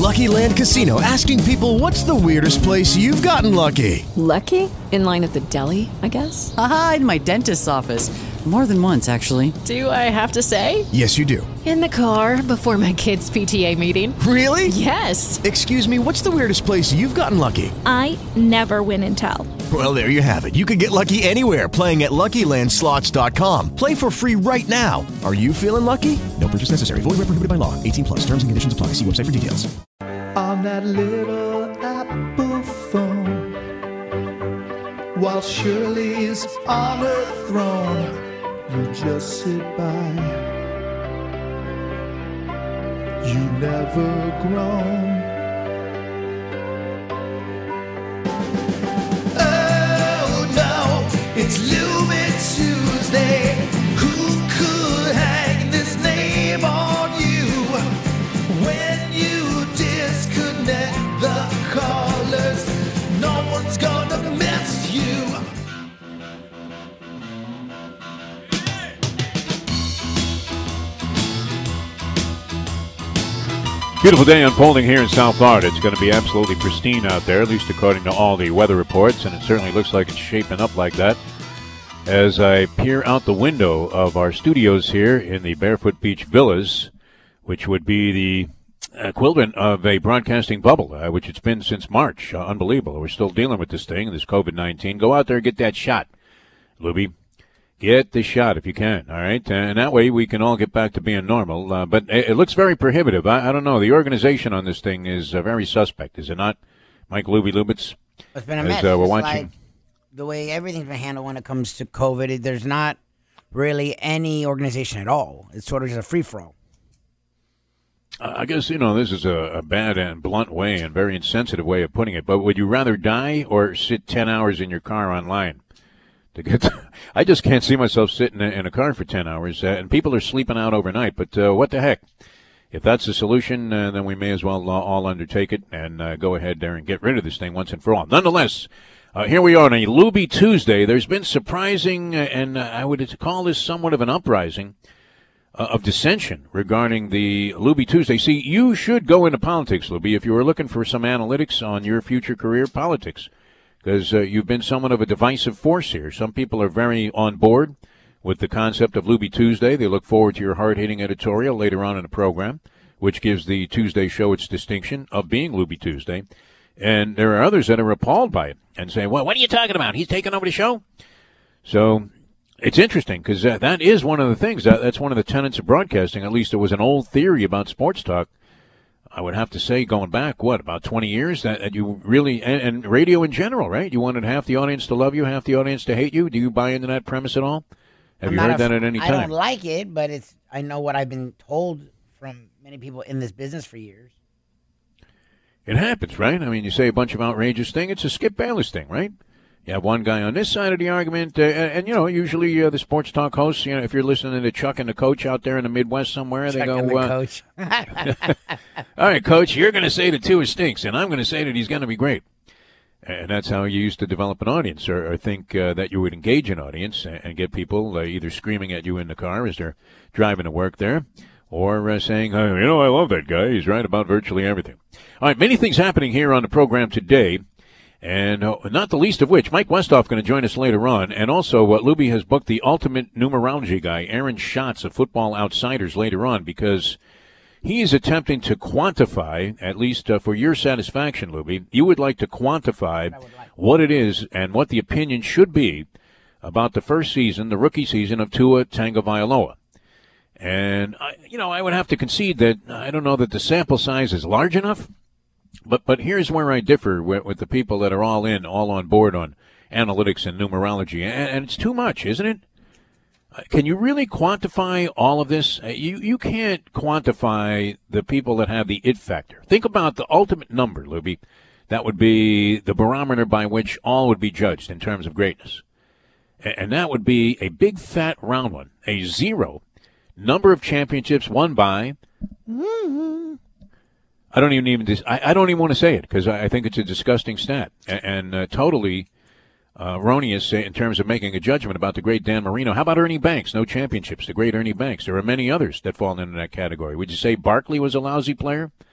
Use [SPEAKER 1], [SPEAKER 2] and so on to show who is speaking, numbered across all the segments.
[SPEAKER 1] Lucky Land Casino, asking people, what's the weirdest place you've gotten lucky?
[SPEAKER 2] Lucky? In line at the deli, I guess?
[SPEAKER 3] Aha, in my dentist's office. More than once, actually.
[SPEAKER 2] Do I have to say?
[SPEAKER 1] Yes, you do.
[SPEAKER 2] In the car before my kids' PTA meeting.
[SPEAKER 1] Really?
[SPEAKER 2] Yes.
[SPEAKER 1] Excuse me, what's the weirdest place you've gotten lucky?
[SPEAKER 4] I never win and tell.
[SPEAKER 1] Well, there you have it. You can get lucky anywhere, playing at LuckyLandSlots.com. Play for free right now. Are you feeling lucky? No purchase necessary. Void where prohibited by law. 18 plus. Terms and conditions apply. See website for details.
[SPEAKER 5] On that little Apple phone, while Shirley's on her throne, you just sit by. You never grown. Oh no, it's Luby Tuesday. Who could hang this name on you? When you disconnect the callers, no one's gonna miss you.
[SPEAKER 6] Beautiful day unfolding here in South Florida. It's going to be absolutely pristine out there, at least according to all the weather reports, and it certainly looks like it's shaping up like that. As I peer out the window of our studios here in the Barefoot Beach Villas, which would be the equivalent of a broadcasting bubble, which it's been since March. Unbelievable. We're still dealing with this thing, this COVID-19. Go out there and get that shot, Luby. Get the shot if you can, all right? And that way we can all get back to being normal. But it looks very prohibitive. I don't know. The organization on this thing is very suspect, is it not? Mike Luby Lubitz?
[SPEAKER 7] It's been a mess.
[SPEAKER 6] We're
[SPEAKER 7] it's
[SPEAKER 6] watching.
[SPEAKER 7] like the way everything's been handled when it comes to COVID, there's not really any organization at all. It's sort of just a free-for-all.
[SPEAKER 6] I guess, this is a bad and blunt way and very insensitive way of putting it. But would you rather die or sit 10 hours in your car online? I just can't see myself sitting in a car for 10 hours, and people are sleeping out overnight. But what the heck? If that's the solution, then we may as well all undertake it and go ahead there and get rid of this thing once and for all. Nonetheless, here we are on a Luby Tuesday. There's been surprising, and I would call this somewhat of an uprising of dissension regarding the Luby Tuesday. See, you should go into politics, Luby, if you were looking for some analytics on your future career politics. Because you've been somewhat of a divisive force here. Some people are very on board with the concept of Luby Tuesday. They look forward to your hard-hitting editorial later on in the program, which gives the Tuesday show its distinction of being Luby Tuesday. And there are others that are appalled by it and say, well, what are you talking about? He's taking over the show? So it's interesting because that is one of the things. That's one of the tenets of broadcasting. At least it was an old theory about sports talk. I would have to say, going back, about 20 years, that you really, and radio in general, right? You wanted half the audience to love you, half the audience to hate you. Do you buy into that premise at all? Have you heard that at any time?
[SPEAKER 7] I don't like it, but I know what I've been told from many people in this business for years.
[SPEAKER 6] It happens, right? I mean, you say a bunch of outrageous thing. It's a Skip Bayless thing, right? You have one guy on this side of the argument, and usually the sports talk hosts, if you're listening to Chuck and the Coach out there in the Midwest somewhere,
[SPEAKER 7] Chuck
[SPEAKER 6] they go,
[SPEAKER 7] and the Coach.
[SPEAKER 6] all right, Coach, you're going to say that Tua stinks, and I'm going to say that he's going to be great. And that's how you used to develop an audience, or think that you would engage an audience and get people either screaming at you in the car as they're driving to work there, or saying, I love that guy. He's right about virtually everything. All right, many things happening here on the program today. And not the least of which, Mike Westhoff going to join us later on. And also, Luby has booked the ultimate numerology guy, Aaron Schatz of Football Outsiders, later on, because he is attempting to quantify, at least for your satisfaction, Luby, you would like to quantify what it is and what the opinion should be about the first season, the rookie season of Tua Tagovailoa. And, I would have to concede that I don't know that the sample size is large enough. But here's where I differ with the people that are all on board on analytics and numerology. And it's too much, isn't it? Can you really quantify all of this? You can't quantify the people that have the it factor. Think about the ultimate number, Luby. That would be the barometer by which all would be judged in terms of greatness. And that would be a big, fat, round one, a 0. Number of championships won by... I don't even want to say it because I think it's a disgusting stat and totally erroneous in terms of making a judgment about the great Dan Marino. How about Ernie Banks? No championships. The great Ernie Banks. There are many others that fall into that category. Would you say Barkley was a lousy player?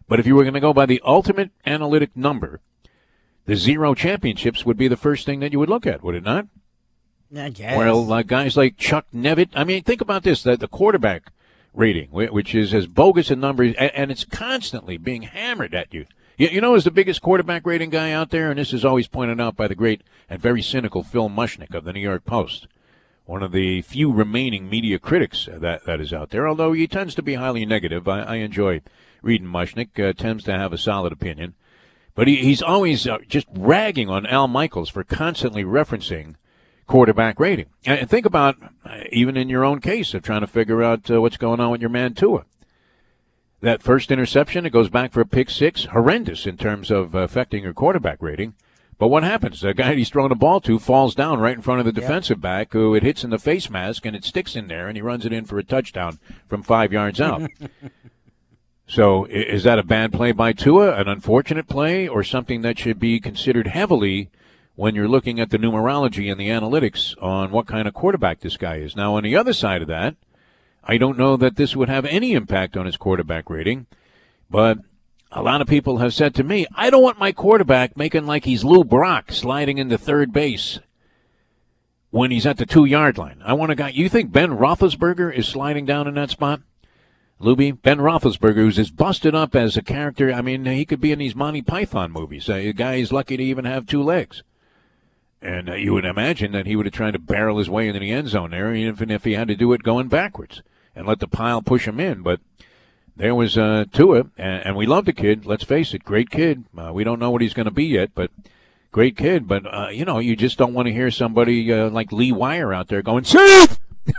[SPEAKER 6] But if you were going to go by the ultimate analytic number, the 0 championships would be the first thing that you would look at, would it not?
[SPEAKER 7] I guess.
[SPEAKER 6] Well, guys like Chuck Nevitt, I mean, think about this, the quarterback rating, which is as bogus a number, and it's constantly being hammered at you. You know, as the biggest quarterback rating guy out there, and this is always pointed out by the great and very cynical Phil Mushnick of the New York Post, one of the few remaining media critics that is out there, although he tends to be highly negative. I enjoy reading Mushnick, tends to have a solid opinion. But he's always just ragging on Al Michaels for constantly referencing quarterback rating. And think about, even in your own case, of trying to figure out what's going on with your man Tua. That first interception, it goes back for a pick six, horrendous in terms of affecting your quarterback rating. But what happens? The guy he's throwing the ball to falls down right in front of the defensive back, who it hits in the face mask, and it sticks in there, and he runs it in for a touchdown from 5 yards out. So is that a bad play by Tua, an unfortunate play, or something that should be considered heavily when you're looking at the numerology and the analytics on what kind of quarterback this guy is? Now, on the other side of that, I don't know that this would have any impact on his quarterback rating, but a lot of people have said to me, I don't want my quarterback making like he's Lou Brock sliding into third base when he's at the 2-yard line. I want a guy. You think Ben Roethlisberger is sliding down in that spot? Luby, Ben Roethlisberger, who's as busted up as a character. I mean, he could be in these Monty Python movies. A guy is lucky to even have 2 legs. And you would imagine that he would have tried to barrel his way into the end zone there, even if he had to do it going backwards and let the pile push him in. But there was Tua, and we love the kid. Let's face it, great kid. We don't know what he's going to be yet, but great kid. But, you just don't want to hear somebody like Lee Wire out there going, safe!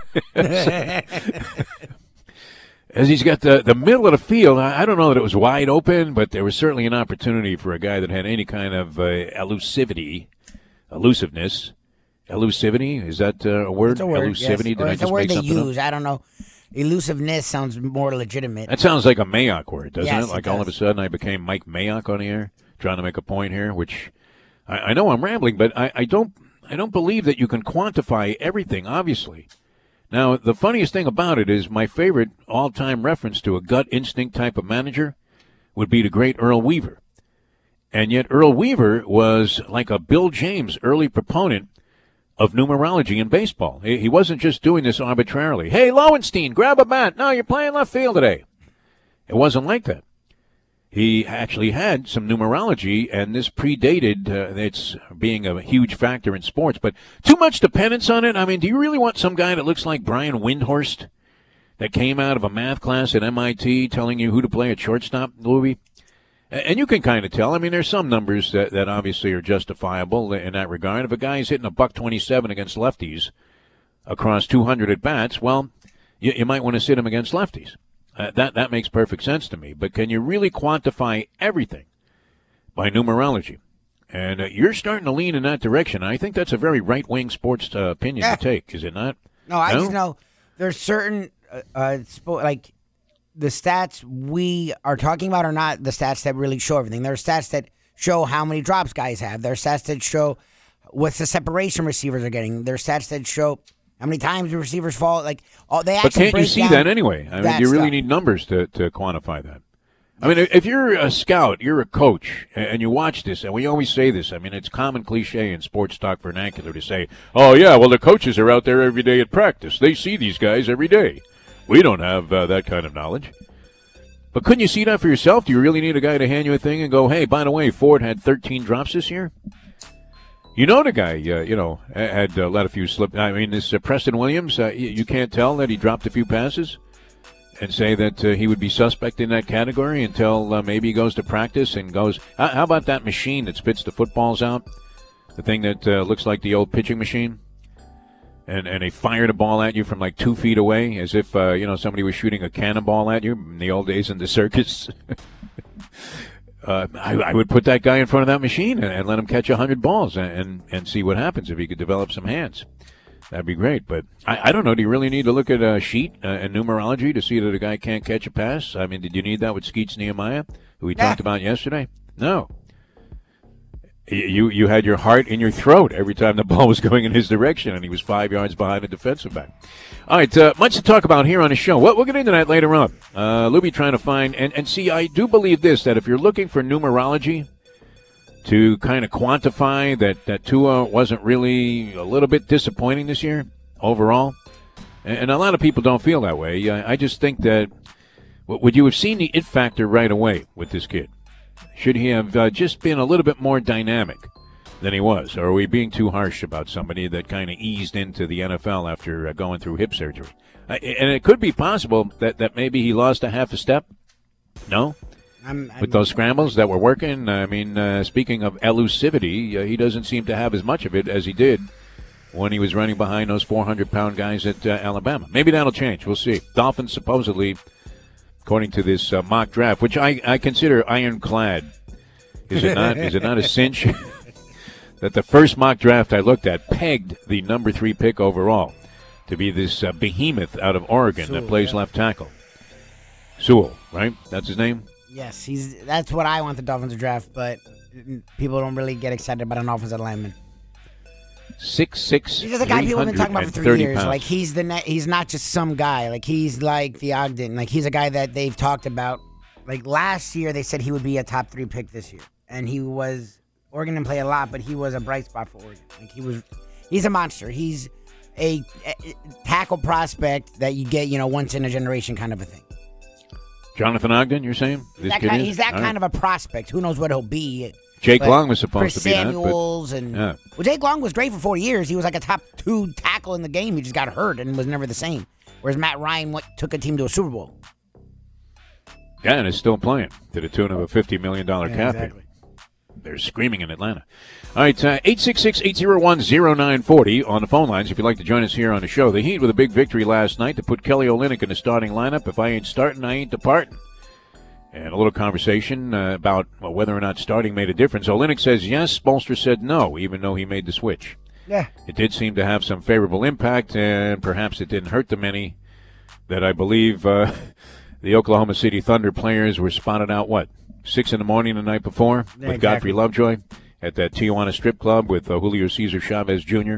[SPEAKER 6] As he's got the middle of the field, I don't know that it was wide open, but there was certainly an opportunity for a guy that had any kind of elusivity. Elusivity, is that a word?
[SPEAKER 7] It's a word,
[SPEAKER 6] Elusivity,
[SPEAKER 7] yes.
[SPEAKER 6] Did I
[SPEAKER 7] it's
[SPEAKER 6] just
[SPEAKER 7] a word
[SPEAKER 6] make
[SPEAKER 7] they
[SPEAKER 6] something
[SPEAKER 7] use.
[SPEAKER 6] up?
[SPEAKER 7] I don't know. Elusiveness sounds more legitimate.
[SPEAKER 6] That sounds like a Mayock word, doesn't
[SPEAKER 7] Yes,
[SPEAKER 6] it? Like
[SPEAKER 7] it
[SPEAKER 6] all of a
[SPEAKER 7] does.
[SPEAKER 6] sudden I became Mike Mayock on the air, trying to make a point here, which I know I'm rambling, but I don't believe that you can quantify everything, obviously. Now, the funniest thing about it is my favorite all-time reference to a gut instinct type of manager would be the great Earl Weaver. And yet Earl Weaver was like a Bill James early proponent of numerology in baseball. He wasn't just doing this arbitrarily. Hey, Lowenstein, grab a bat. No, you're playing left field today. It wasn't like that. He actually had some numerology, and this predated its being a huge factor in sports. But too much dependence on it? I mean, do you really want some guy that looks like Brian Windhorst that came out of a math class at MIT telling you who to play at shortstop, Louie? And you can kind of tell. I mean, there's some numbers that obviously are justifiable in that regard. If a guy's hitting $127 against lefties across 200 at-bats, well, you might want to sit him against lefties. That makes perfect sense to me. But can you really quantify everything by numerology? And you're starting to lean in that direction. I think that's a very right-wing sports opinion to take, is it not?
[SPEAKER 7] No, I just know there's certain, like, the stats we are talking about are not the stats that really show everything. There are stats that show how many drops guys have. There are stats that show what's the separation receivers are getting. There are stats that show how many times the receivers fall. Like, they actually
[SPEAKER 6] But can't you
[SPEAKER 7] break
[SPEAKER 6] see
[SPEAKER 7] down
[SPEAKER 6] that anyway? I mean, you really
[SPEAKER 7] stuff.
[SPEAKER 6] need numbers to quantify that. I mean, if you're a scout, you're a coach, and you watch this, and we always say this. I mean, it's common cliche in sports talk vernacular to say, oh, yeah, well, the coaches are out there every day at practice. They see these guys every day. We don't have that kind of knowledge. But couldn't you see that for yourself? Do you really need a guy to hand you a thing and go, hey, by the way, Ford had 13 drops this year? You know the guy, had let a few slip. I mean, this Preston Williams, you can't tell that he dropped a few passes and say that he would be suspect in that category until maybe he goes to practice and goes, how about that machine that spits the footballs out? The thing that looks like the old pitching machine? And they fire the ball at you from like 2 feet away as if, somebody was shooting a cannonball at you in the old days in the circus. I would put that guy in front of that machine and let him catch 100 balls and see what happens if he could develop some hands. That'd be great. But I don't know. Do you really need to look at a sheet and numerology to see that a guy can't catch a pass? I mean, did you need that with Skeets Nehemiah, who we talked about yesterday? No. You had your heart in your throat every time the ball was going in his direction, and he was 5 yards behind the defensive back. All right, much to talk about here on the show. We'll get into that later on. Luby trying to find, and see, I do believe this, that if you're looking for numerology to kind of quantify that Tua wasn't really a little bit disappointing this year overall, and a lot of people don't feel that way. I just think that, would you have seen the it factor right away with this kid? Should he have just been a little bit more dynamic than he was? Or are we being too harsh about somebody that kind of eased into the NFL after going through hip surgery? And it could be possible that maybe he lost a half a step. No? With those scrambles that were working. I mean, speaking of elusivity, he doesn't seem to have as much of it as he did when he was running behind those 400-pound guys at Alabama. Maybe that'll change. We'll see. Dolphins supposedly, according to this mock draft, which I consider ironclad. Is it not? Is it not a cinch that the first mock draft I looked at pegged the number 3 pick overall to be this behemoth out of Oregon that plays left tackle? Sewell, right? That's his name?
[SPEAKER 7] Yes, that's what I want the Dolphins to draft, but people don't really get excited about an offensive lineman.
[SPEAKER 6] 6'6",
[SPEAKER 7] he's just a guy people have been talking about for 3 years.
[SPEAKER 6] Pounds.
[SPEAKER 7] Like he's not just some guy. Like he's like the Ogden. Like he's a guy that they've talked about. Like last year, they said he would be a top 3 pick this year, and Oregon didn't play a lot, but he was a bright spot for Oregon. Like he's a monster. He's a tackle prospect that you get, once in a generation kind of a thing.
[SPEAKER 6] Jonathan Ogden, you're saying?
[SPEAKER 7] He's that kind of a prospect. Who knows what he'll be?
[SPEAKER 6] Jake Long was supposed to be that.
[SPEAKER 7] Samuels well, Jake Long was great for 4 years. He was like a top 2 tackle in the game. He just got hurt and was never the same. Whereas Matt Ryan took a team to a Super Bowl.
[SPEAKER 6] Yeah, and is still playing to the tune of a $50 million cap hit.
[SPEAKER 7] Exactly.
[SPEAKER 6] They're screaming in Atlanta. All right, 866-801-0940 on the phone lines if you'd like to join us here on the show. The Heat with a big victory last night to put Kelly Olynyk in the starting lineup. If I ain't starting, I ain't departing. And a little conversation about whether or not starting made a difference. Olynyk says yes, Spoelstra said no, even though he made the switch.
[SPEAKER 7] Yeah.
[SPEAKER 6] It did seem to have some favorable impact, and perhaps it didn't hurt them any. That I believe the Oklahoma City Thunder players were spotted out, 6 in the morning the night before with Godfrey Lovejoy at that Tijuana strip club with Julio Cesar Chavez Jr.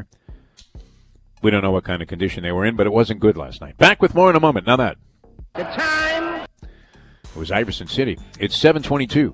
[SPEAKER 6] We don't know what kind of condition they were in, but it wasn't good last night. Back with more in a moment. Now that.
[SPEAKER 5] The time.
[SPEAKER 6] It was Iverson City. It's 7:22.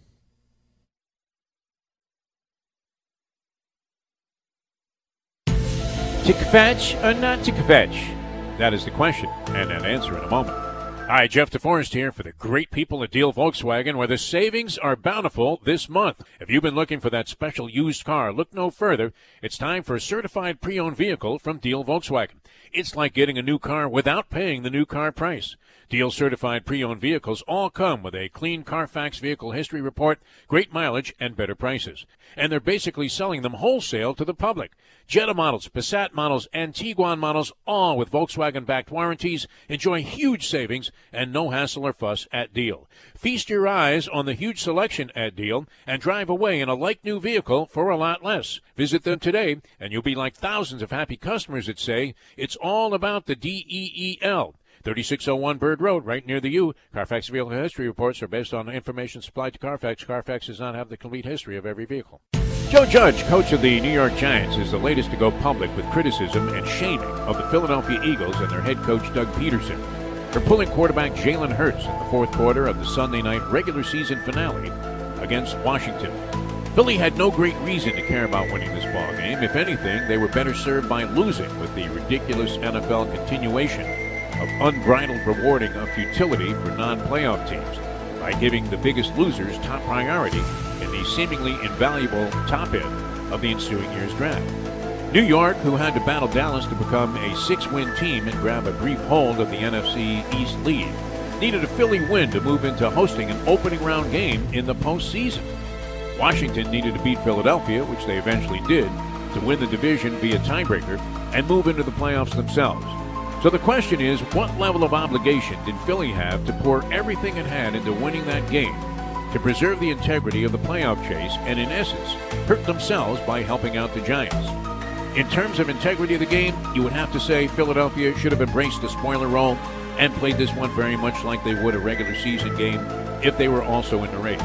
[SPEAKER 6] Tick fetch or not tick fetch? That is the question, and an answer in a moment. Hi, Jeff DeForest here for the great people at Deal Volkswagen, where the savings are bountiful this month. If you've been looking for that special used car, look no further. It's time for a certified pre-owned vehicle from Deal Volkswagen. It's like getting a new car without paying the new car price. Deal certified pre-owned vehicles all come with a clean Carfax vehicle history report, great mileage, and better prices. And they're basically selling them wholesale to the public. Jetta models, Passat models, and Tiguan models, all with Volkswagen-backed warranties, enjoy huge savings and no hassle or fuss at Deal. Feast your eyes on the huge selection at Deal and drive away in a like-new vehicle for a lot less. Visit them today, and you'll be like thousands of happy customers that say it's all about the DEEL. 3601 Bird Road, right near the U. Carfax vehicle history reports are based on information supplied to Carfax. Carfax does not have the complete history of every vehicle. Joe Judge, coach of the New York Giants, is the latest to go public with criticism and shaming of the Philadelphia Eagles and their head coach Doug Peterson for pulling quarterback Jalen Hurts in the fourth quarter of the Sunday night regular season finale against Washington. Philly had no great reason to care about winning this ballgame. If anything, they were better served by losing with the ridiculous NFL continuation of unbridled rewarding of futility for non-playoff teams by giving the biggest losers top priority in the seemingly invaluable top end of the ensuing year's draft. New York, who had to battle Dallas to become a 6-win team and grab a brief hold of the NFC East lead, needed a Philly win to move into hosting an opening round game in the postseason. Washington needed to beat Philadelphia, which they eventually did, to win the division via tiebreaker and move into the playoffs themselves. So the question is, what level of obligation did Philly have to pour everything it had into winning that game to preserve the integrity of the playoff chase and, in essence, hurt themselves by helping out the Giants? In terms of integrity of the game, you would have to say Philadelphia should have embraced the spoiler role and played this one very much like they would a regular season game if they were also in the race.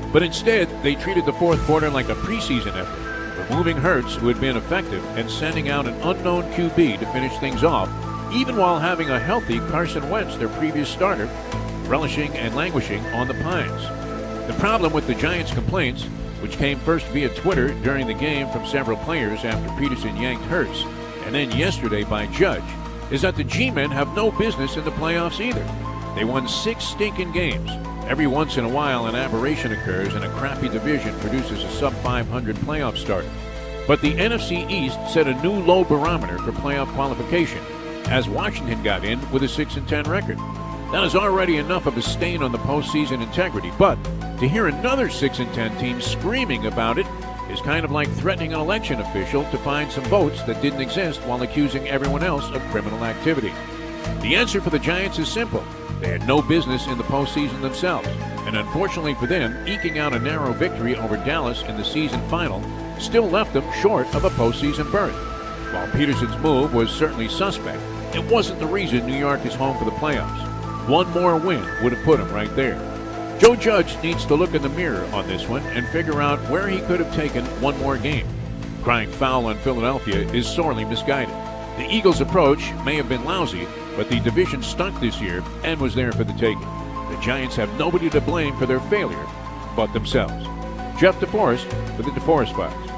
[SPEAKER 6] But instead, they treated the fourth quarter like a preseason effort, removing Hurts, who had been effective, and sending out an unknown QB to finish things off, even while having a healthy Carson Wentz, their previous starter, relishing and languishing on the Pines. The problem with the Giants' complaints, which came first via Twitter during the game from several players after Peterson yanked Hurts, and then yesterday by Judge, is that the G-men have no business in the playoffs either. They won 6 stinking games. Every once in a while, an aberration occurs and a crappy division produces a sub-500 playoff starter. But the NFC East set a new low barometer for playoff qualification, as Washington got in with a 6-10 record. That is already enough of a stain on the postseason integrity, but to hear another 6-10 team screaming about it is kind of like threatening an election official to find some votes that didn't exist while accusing everyone else of criminal activity. The answer for the Giants is simple. They had no business in the postseason themselves, and unfortunately for them, eking out a narrow victory over Dallas in the season final still left them short of a postseason berth. While Peterson's move was certainly suspect, it wasn't the reason New York is home for the playoffs. One more win would have put him right there. Joe Judge needs to look in the mirror on this one and figure out where he could have taken one more game. Crying foul on Philadelphia is sorely misguided. The Eagles' approach may have been lousy, but the division stunk this year and was there for the taking. The Giants have nobody to blame for their failure but themselves. Jeff DeForest with the DeForest Files.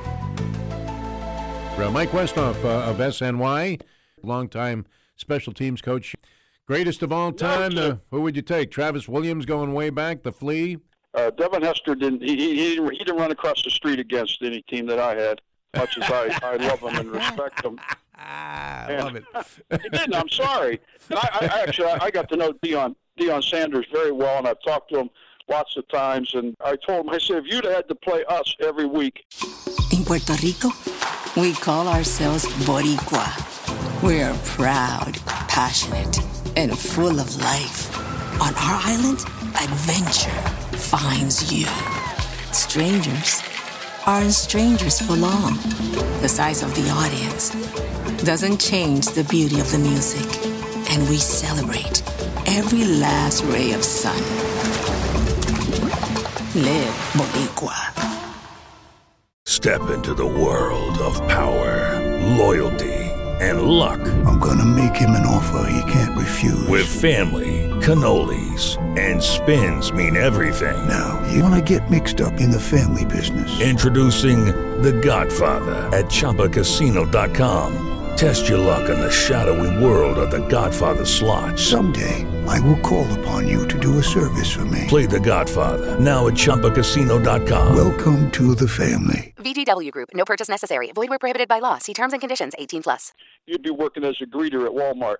[SPEAKER 8] Mike Westhoff of SNY, longtime special teams coach. Greatest of all time, who would you take? Travis Williams going way back, the Flea?
[SPEAKER 9] Devin Hester didn't run across the street against any team that I had, much as I love him and respect him.
[SPEAKER 8] I love it.
[SPEAKER 9] He didn't. I'm sorry. And I got to know Deion Sanders very well, and I've talked to him lots of times. And I told him, I said, if you'd had to play us every week.
[SPEAKER 10] In Puerto Rico, we call ourselves Boricua. We're proud, passionate, and full of life. On our island, adventure finds you. Strangers aren't strangers for long. The size of the audience doesn't change the beauty of the music. And we celebrate every last ray of sun. Live Boricua.
[SPEAKER 11] Step into the world of power, loyalty, and luck.
[SPEAKER 12] I'm gonna make him an offer he can't refuse.
[SPEAKER 11] With family, cannolis, and spins mean everything.
[SPEAKER 12] Now, you wanna get mixed up in the family business.
[SPEAKER 11] Introducing The Godfather at ChumbaCasino.com. Test your luck in the shadowy world of The Godfather slot.
[SPEAKER 12] Someday, I will call upon you to do a service for me.
[SPEAKER 11] Play The Godfather, now at ChumbaCasino.com.
[SPEAKER 12] Welcome to the family.
[SPEAKER 13] VGW Group. No purchase necessary. Void where prohibited by law. See terms and conditions. 18+.
[SPEAKER 9] You'd be working as a greeter at Walmart.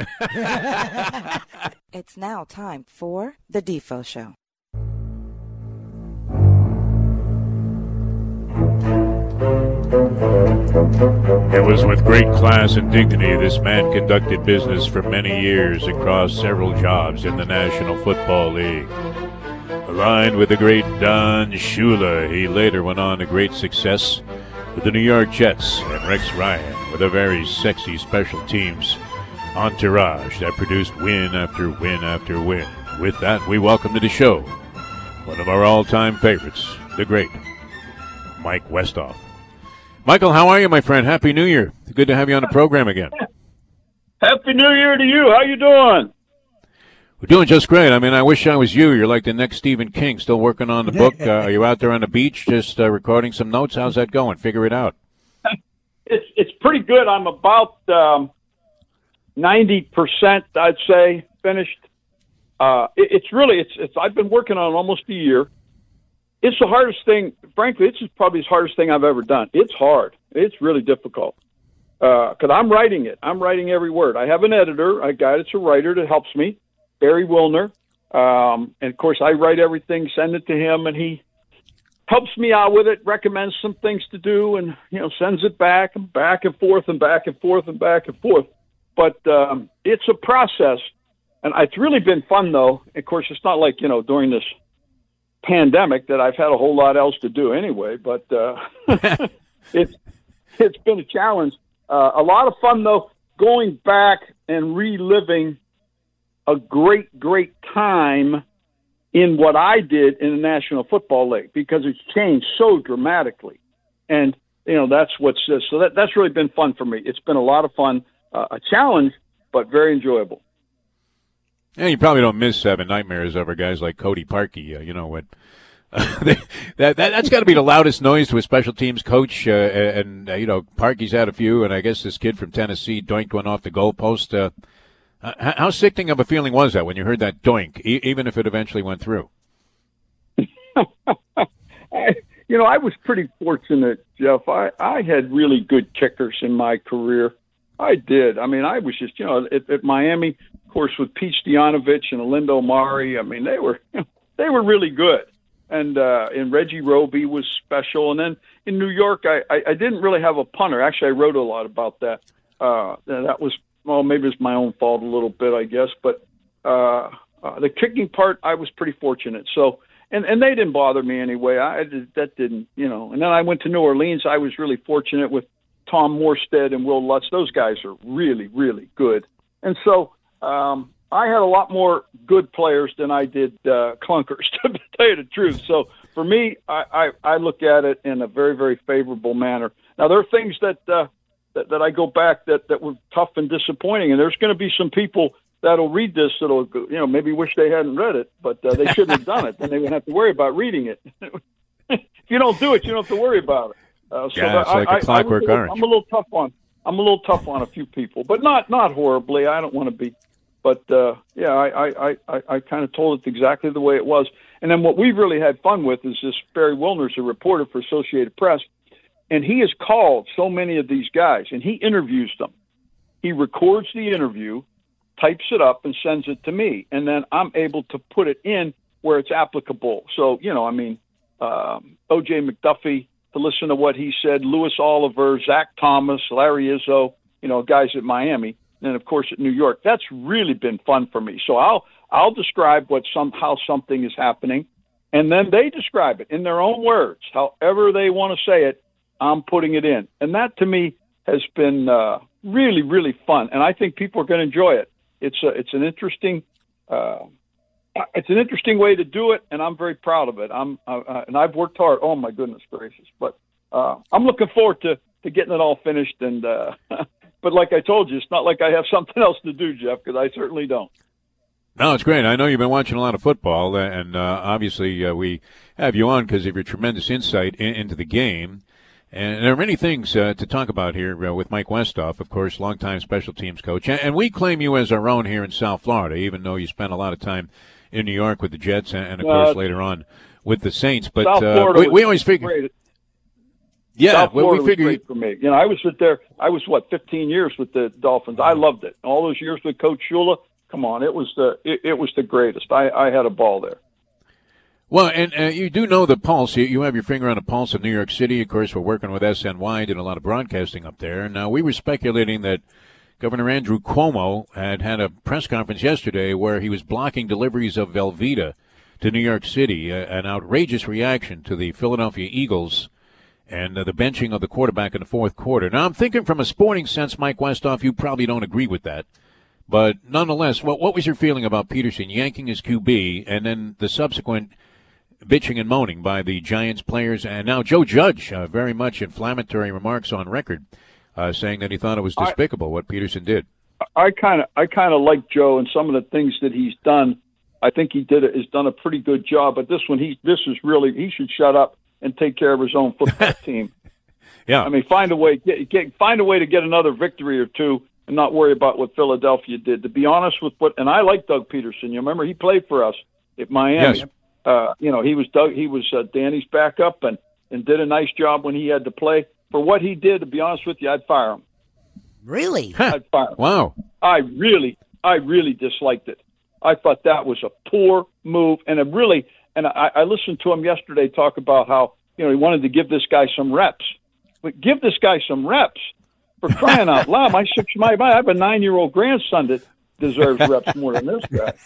[SPEAKER 14] It's now time for The Defo Show.
[SPEAKER 6] It was with great class and dignity this man conducted business for many years across several jobs in the National Football League. Aligned with the great Don Shula, he later went on to great success with the New York Jets and Rex Ryan with a very sexy special teams entourage that produced win after win after win. With that, we welcome to the show one of our all-time favorites, the great Mike Westhoff. Michael, how are you, my friend? Happy New Year. Good to have you on the program again.
[SPEAKER 15] Happy New Year to you. How you doing?
[SPEAKER 6] We're doing just great. I mean, I wish I was you. You're like the next Stephen King, still working on the book. Are you out there on the beach just recording some notes? How's that going? Figure it out.
[SPEAKER 15] It's pretty good. I'm about 90%, I'd say, finished. It's I've been working on it almost a year. It's the hardest thing. Frankly, it's probably the hardest thing I've ever done. It's hard. It's really difficult because I'm writing it. I'm writing every word. I have an editor, a guy that's a writer that helps me, Barry Wilner. And, of course, I write everything, send it to him, and he helps me out with it, recommends some things to do, and, sends it back and forth and back and forth and back and forth. But it's a process, and it's really been fun, though. Of course, it's not like, during this pandemic that I've had a whole lot else to do anyway, but it's been a challenge. A lot of fun, though, going back and reliving a great time in what I did in the National Football League because it's changed so dramatically. And, that's that's really been fun for me. It's been a lot of fun, a challenge, but very enjoyable.
[SPEAKER 6] Yeah, you probably don't miss having nightmares over guys like Cody Parkey. What that's got to be the loudest noise to a special teams coach. And Parkey's had a few, and I guess this kid from Tennessee doinked one off the goalpost. How sickening of a feeling was that when you heard that doink, even if it eventually went through?
[SPEAKER 15] I was pretty fortunate, Jeff. I had really good kickers in my career. I did. I mean, I was just, at Miami, of course, with Pete Stoyanovich and Alindo Mari. I mean, they were really good. And Reggie Roby was special. And then in New York, I didn't really have a punter. Actually, I wrote a lot about that. That was, maybe it's my own fault a little bit, I guess. But the kicking part, I was pretty fortunate. So, and they didn't bother me anyway. That didn't, And then I went to New Orleans. I was really fortunate with Tom Morstead and Will Lutz. Those guys are really, really good. And so I had a lot more good players than I did clunkers, to tell you the truth. So for me, I look at it in a very, very favorable manner. Now, there are things that I go back that were tough and disappointing, and there's going to be some people that'll read this that'll maybe wish they hadn't read it, but they shouldn't have done it. Then they wouldn't have to worry about reading it. If you don't do it, you don't have to worry about it.
[SPEAKER 6] It's like a Clockwork Orange.
[SPEAKER 15] I'm a little tough on a few people, but not horribly. I don't want to be, but I kind of told it exactly the way it was. And then what we've really had fun with is this Barry Wilner's a reporter for Associated Press, and he has called so many of these guys, and he interviews them. He records the interview, types it up, and sends it to me, and then I'm able to put it in where it's applicable. So, O.J. McDuffie, to listen to what he said, Louis Oliver, Zach Thomas, Larry Izzo, guys at Miami, and of course at New York. That's really been fun for me. So I'll describe how something is happening, and then they describe it in their own words, however they want to say it. I'm putting it in, and that to me has been really, really fun, and I think people are going to enjoy it. It's an interesting way to do it, and I'm very proud of it. And I've worked hard. Oh my goodness gracious! But I'm looking forward to getting it all finished. And but like I told you, it's not like I have something else to do, Jeff, because I certainly don't.
[SPEAKER 6] No, it's great. I know you've been watching a lot of football, and obviously we have you on because of your tremendous insight into the game. And there are many things to talk about here with Mike Westhoff, of course, longtime special teams coach. And we claim you as our own here in South Florida, even though you spent a lot of time in New York with the Jets and of course, later on with the Saints. But we always figure. Yeah,
[SPEAKER 15] South Florida
[SPEAKER 6] we figure
[SPEAKER 15] was great for me. I was there. I was 15 years with the Dolphins. I loved it. All those years with Coach Shula. Come on, it was the greatest. I had a ball there.
[SPEAKER 6] Well, and you do know the pulse. You have your finger on the pulse of New York City. Of course, we're working with SNY, did a lot of broadcasting up there. Now, we were speculating that Governor Andrew Cuomo had a press conference yesterday where he was blocking deliveries of Velveeta to New York City, an outrageous reaction to the Philadelphia Eagles and the benching of the quarterback in the fourth quarter. Now, I'm thinking from a sporting sense, Mike Westhoff, you probably don't agree with that. But nonetheless, what was your feeling about Peterson yanking his QB and then the subsequent bitching and moaning by the Giants players, and now Joe Judge, very much inflammatory remarks on record, saying that he thought it was despicable what Peterson did.
[SPEAKER 15] I kind of like Joe and some of the things that he's done. I think has done a pretty good job. But this one, he should shut up and take care of his own football team.
[SPEAKER 6] Yeah,
[SPEAKER 15] I mean, find a way to get another victory or two, and not worry about what Philadelphia did. To be honest with and I like Doug Peterson. You remember he played for us at Miami.
[SPEAKER 6] Yes.
[SPEAKER 15] He was Danny's backup and did a nice job when he had to play. For what he did, to be honest with you, I'd fire him.
[SPEAKER 7] Really?
[SPEAKER 15] I'd fire him.
[SPEAKER 6] Wow.
[SPEAKER 15] I really disliked it. I thought that was a poor move, and I listened to him yesterday talk about how he wanted to give this guy some reps. But give this guy some reps, for crying out loud! I have a 9-year-old grandson that deserves reps more than this guy.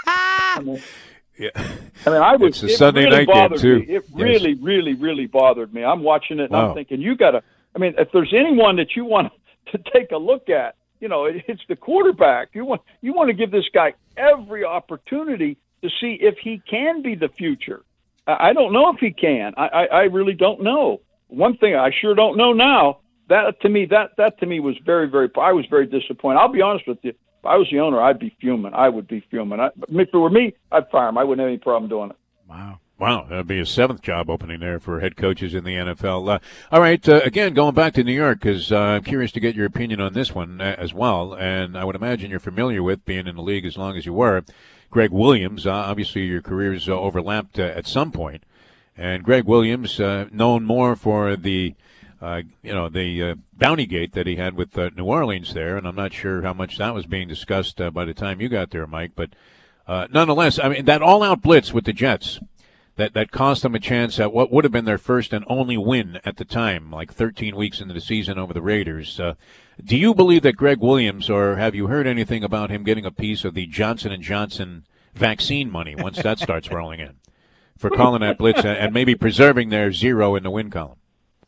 [SPEAKER 6] Yeah.
[SPEAKER 15] It's
[SPEAKER 6] a Sunday night game too.
[SPEAKER 15] It really, really, really bothered me. I'm watching it and I'm thinking, if there's anyone that you want to take a look at, it's the quarterback. You want to give this guy every opportunity to see if he can be the future. I don't know if he can. I really don't know. One thing I sure don't know now, that to me was very, very, I was very disappointed. I'll be honest with you. If I was the owner, I'd be fuming. I would be fuming. If it were me, I'd fire him. I wouldn't have any problem doing it.
[SPEAKER 6] Wow, that'd be a 7th job opening there for head coaches in the NFL. All right, again, going back to New York, because I'm curious to get your opinion on this one as well, and I would imagine you're familiar with, being in the league as long as you were, Greg Williams. Obviously, your careers overlapped at some point, and Greg Williams, known more for the bounty gate that he had with New Orleans there, and I'm not sure how much that was being discussed by the time you got there, Mike, but nonetheless, I mean, that all-out blitz with the Jets, that cost them a chance at what would have been their first and only win at the time, like 13 weeks into the season over the Raiders. Do you believe that Greg Williams, or have you heard anything about him getting a piece of the Johnson & Johnson vaccine money once that starts rolling in, for calling that blitz and maybe preserving their 0 in the win column?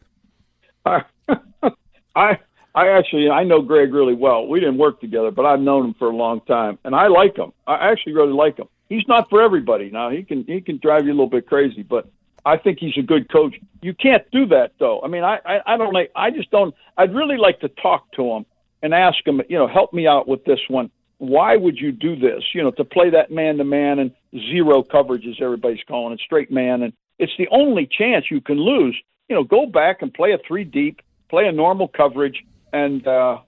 [SPEAKER 15] I know Greg really well. We didn't work together, but I've known him for a long time, and I like him. I actually really like him. He's not for everybody. Now, he can drive you a little bit crazy, but I think he's a good coach. You can't do that, though. I mean, I just don't. I'd really like to talk to him and ask him, help me out with this one. Why would you do this? To play that man-to-man and 0 coverage, as everybody's calling it, straight man, and it's the only chance you can lose. Go back and play a 3 deep, play a normal coverage, and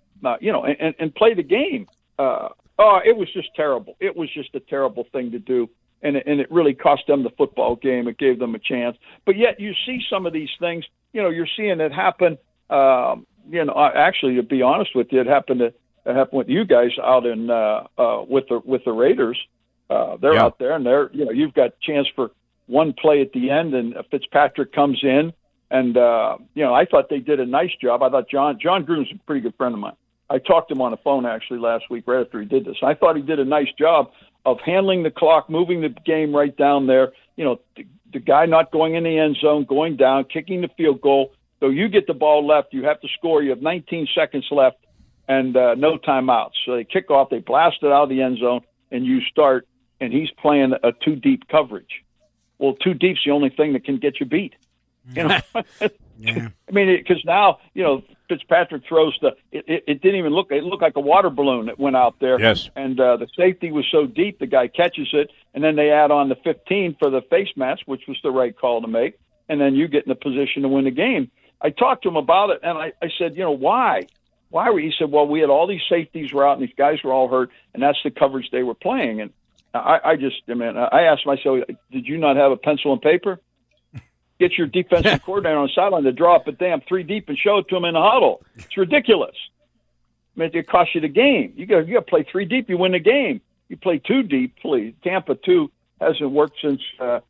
[SPEAKER 15] and play the game. It was just terrible. It was just a terrible thing to do, and it really cost them the football game. It gave them a chance. But yet you see some of these things, you're seeing it happen. Actually, to be honest with you, it happened with you guys out in with the Raiders. They're out there, and you've got chance for one play at the end, and Fitzpatrick comes in, and I thought they did a nice job. I thought John Gruden's a pretty good friend of mine. I talked to him on the phone actually last week right after he did this. I thought he did a nice job of handling the clock, moving the game right down there. The guy not going in the end zone, going down, kicking the field goal. So you get the ball left, you have to score. You have 19 seconds left and no timeouts. So they kick off, they blast it out of the end zone, and you start, and he's playing a 2 deep coverage. Well, 2 deep's the only thing that can get you beat. Yeah. I mean, because now, Fitzpatrick throws it didn't even look, it looked like a water balloon that went out there.
[SPEAKER 6] Yes.
[SPEAKER 15] And the safety was so deep, the guy catches it, and then they add on the 15 for the face mask, which was the right call to make, and then you get in a position to win the game. I talked to him about it, and I said, why? Why were he said, well, we had all these safeties were out, and these guys were all hurt, and that's the coverage they were playing. And I asked myself, did you not have a pencil and paper? Get your defensive coordinator on the sideline to draw up a damn 3 deep and show it to him in the huddle. It's ridiculous. I mean, it costs you the game. You got to play 3 deep, you win the game. You play 2 deep, please. Tampa 2 hasn't worked since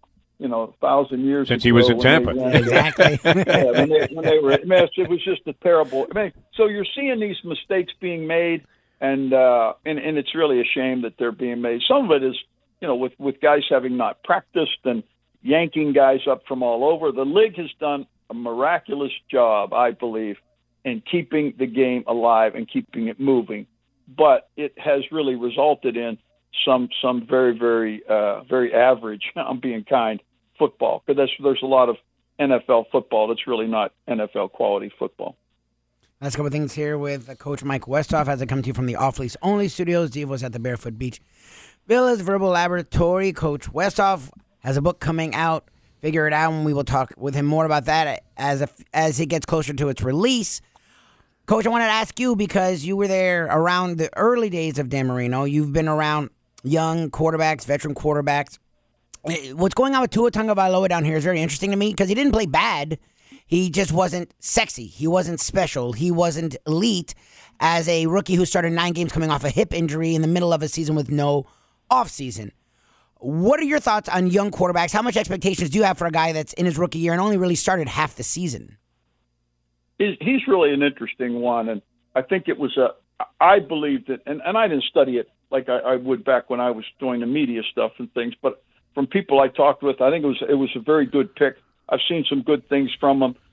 [SPEAKER 15] 1,000 years
[SPEAKER 6] since he was in Tampa.
[SPEAKER 7] Exactly.
[SPEAKER 15] when they were, it was just a terrible. So you're seeing these mistakes being made, and it's really a shame that they're being made. Some of it is, with guys having not practiced and yanking guys up from all over. The league has done a miraculous job, I believe, in keeping the game alive and keeping it moving. But it has really resulted in some very, very, very average, I'm being kind, football. Because there's a lot of NFL football that's really not NFL quality football.
[SPEAKER 7] Let's go with things here with Coach Mike Westhoff as I come to you from the Off-Lease Only Studios. Devos at the Barefoot Beach Villas Verbal Laboratory. Coach Westhoff has a book coming out, Figure It Out, and we will talk with him more about that as it gets closer to its release. Coach, I wanted to ask you, because you were there around the early days of Dan Marino. You've been around young quarterbacks, veteran quarterbacks. What's going on with Tua Tagovailoa down here is very interesting to me, because he didn't play bad. He just wasn't sexy. He wasn't special. He wasn't elite as a rookie who started 9 games coming off a hip injury in the middle of a season with no offseason. What are your thoughts on young quarterbacks? How much expectations do you have for a guy that's in his rookie year and only really started half the season?
[SPEAKER 15] He's really an interesting one, and I think it was I believed it, and I didn't study it like I would back when I was doing the media stuff and things, but from people I talked with, I think it was a very good pick. I've seen some good things from him.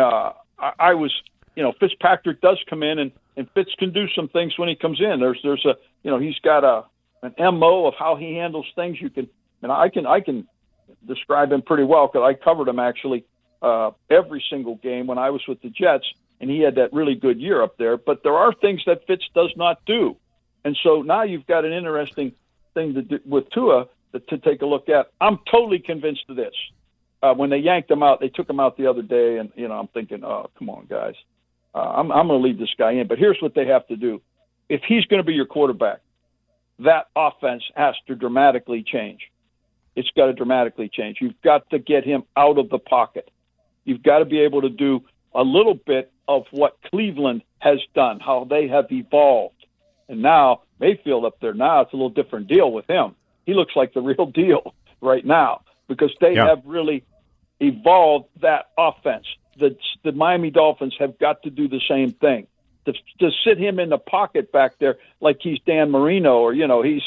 [SPEAKER 15] I was, Fitzpatrick does come in, and Fitz can do some things when he comes in. There's a, he's got an MO of how he handles things. You can And I can describe him pretty well because I covered him actually every single game when I was with the Jets, and he had that really good year up there. But there are things that Fitz does not do. And so now you've got an interesting thing to do with Tua to take a look at. I'm totally convinced of this. When they yanked him out, they took him out the other day, and, I'm thinking, oh, come on, guys. I'm going to leave this guy in. But here's what they have to do. If he's going to be your quarterback, that offense has to dramatically change. It's got to dramatically change. You've got to get him out of the pocket. You've got to be able to do a little bit of what Cleveland has done, how they have evolved. And now Mayfield up there now, it's a little different deal with him. He looks like the real deal right now because they have really evolved that offense. The Miami Dolphins have got to do the same thing. To sit him in the pocket back there like he's Dan Marino or, he's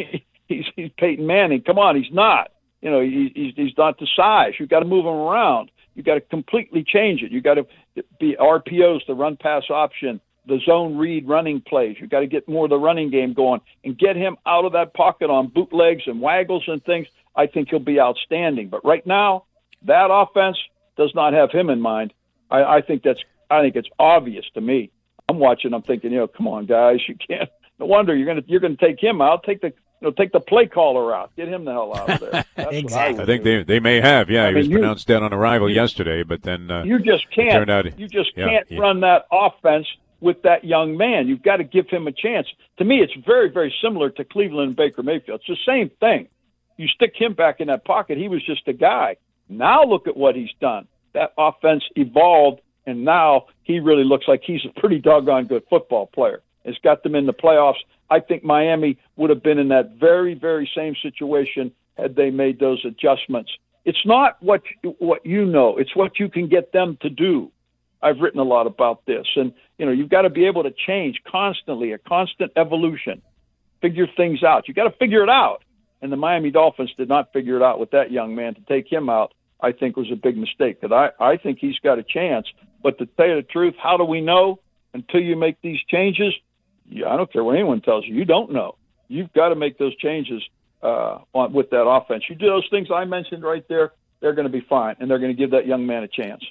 [SPEAKER 15] Peyton Manning. Come on, he's not. He's not the size. You've got to move him around. You've got to completely change it. You've got to be RPOs, the run-pass option, the zone read running plays. You've got to get more of the running game going and get him out of that pocket on bootlegs and waggles and things. I think he'll be outstanding. But right now, that offense does not have him in mind. I think it's obvious to me. I'm watching. I'm thinking, come on, guys, you can't. No wonder you're gonna take him out. Take the play caller out. Get him the hell out of there. That's
[SPEAKER 6] exactly. I think they may have. Yeah, he was pronounced dead on arrival yesterday, but then
[SPEAKER 15] you just can't. Can't run that offense with that young man. You've got to give him a chance. To me, it's very, very similar to Cleveland and Baker Mayfield. It's the same thing. You stick him back in that pocket. He was just a guy. Now look at what he's done. That offense evolved, and now he really looks like he's a pretty doggone good football player. It's got them in the playoffs. I think Miami would have been in that very, very same situation had they made those adjustments. It's not what you know. It's what you can get them to do. I've written a lot about this. And, you've got to be able to change constantly, a constant evolution, figure things out. You've got to figure it out. And the Miami Dolphins did not figure it out with that young man. To take him out, I think, was a big mistake. Because I think he's got a chance. But to tell you the truth, how do we know until you make these changes? I don't care what anyone tells you. You don't know. You've got to make those changes with that offense. You do those things I mentioned right there, they're going to be fine, and they're going to give that young man a chance.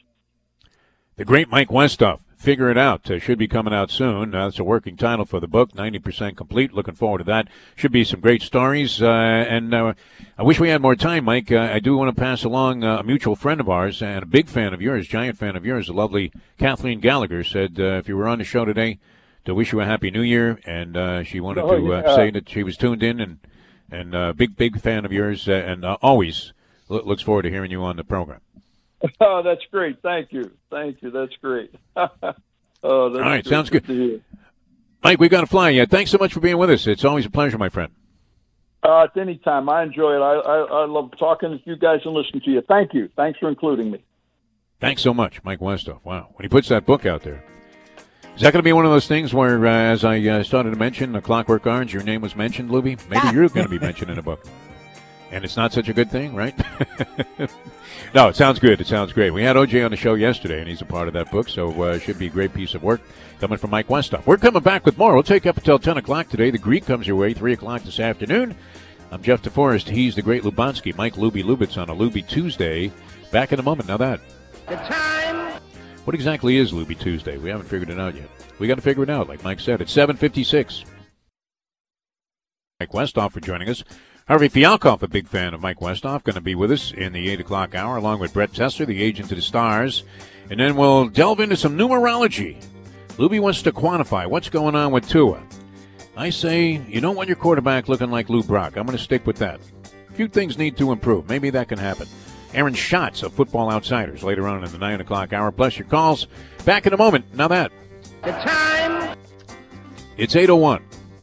[SPEAKER 6] The great Mike Westhoff, Figure It Out, should be coming out soon. That's a working title for the book, 90% complete. Looking forward to that. Should be some great stories. And I wish we had more time, Mike. I do want to pass along a mutual friend of ours and a big fan of yours, giant fan of yours, the lovely Kathleen Gallagher, said if you were on the show today, to wish you a Happy New Year. And she wanted to say that she was tuned in and big fan of yours and always looks forward to hearing you on the program.
[SPEAKER 15] Oh, that's great. Thank you. That's great. All
[SPEAKER 6] right, sounds good. Mike, we've got to fly yet. Thanks so much for being with us. It's always a pleasure, my friend.
[SPEAKER 15] At any time. I enjoy it. I love talking to you guys and listening to you. Thank you. Thanks for including me.
[SPEAKER 6] Thanks so much, Mike Westhoff. Wow. When he puts that book out there, is that going to be one of those things where, as I started to mention, A Clockwork Orange, your name was mentioned, Luby? Maybe you're going to be mentioned in a book. And it's not such a good thing, right? No, it sounds good. It sounds great. We had OJ on the show yesterday, and he's a part of that book, so it should be a great piece of work coming from Mike Westhoff. We're coming back with more. We'll take up until 10 o'clock today. The Greek comes your way, 3 o'clock this afternoon. I'm Jeff DeForest. He's the great Lubansky. Mike Luby Lubitz on a Luby Tuesday. Back in a moment. Now that.
[SPEAKER 5] The time.
[SPEAKER 6] What exactly is Luby Tuesday? We haven't figured it out yet. We got to figure it out, like Mike said. It's 7:56. Mike Westhoff for joining us. Harvey Fialkoff, a big fan of Mike Westhoff, going to be with us in the 8 o'clock hour, along with Brett Tesser, the agent of the Stars. And then we'll delve into some numerology. Luby wants to quantify what's going on with Tua. I say you don't want your quarterback looking like Lou Brock. I'm going to stick with that. A few things need to improve. Maybe that can happen. Aaron Schatz of Football Outsiders later on in the 9 o'clock hour. Plus your calls. Back in a moment. Now that.
[SPEAKER 5] The time.
[SPEAKER 6] It's 8:01.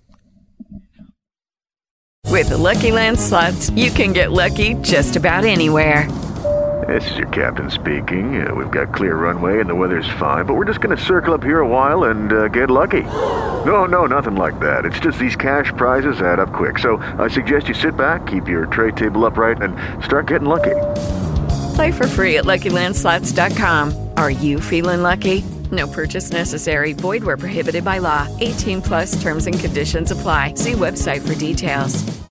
[SPEAKER 16] With the Lucky Land Slots, you can get lucky just about anywhere.
[SPEAKER 17] This is your captain speaking. We've got clear runway and the weather's fine, but we're just going to circle up here a while and get lucky. No, nothing like that. It's just these cash prizes add up quick. So I suggest you sit back, keep your tray table upright, and start getting lucky.
[SPEAKER 16] Play for free at LuckyLandSlots.com. Are you feeling lucky? No purchase necessary. Void where prohibited by law. 18+ terms and conditions apply. See website for details.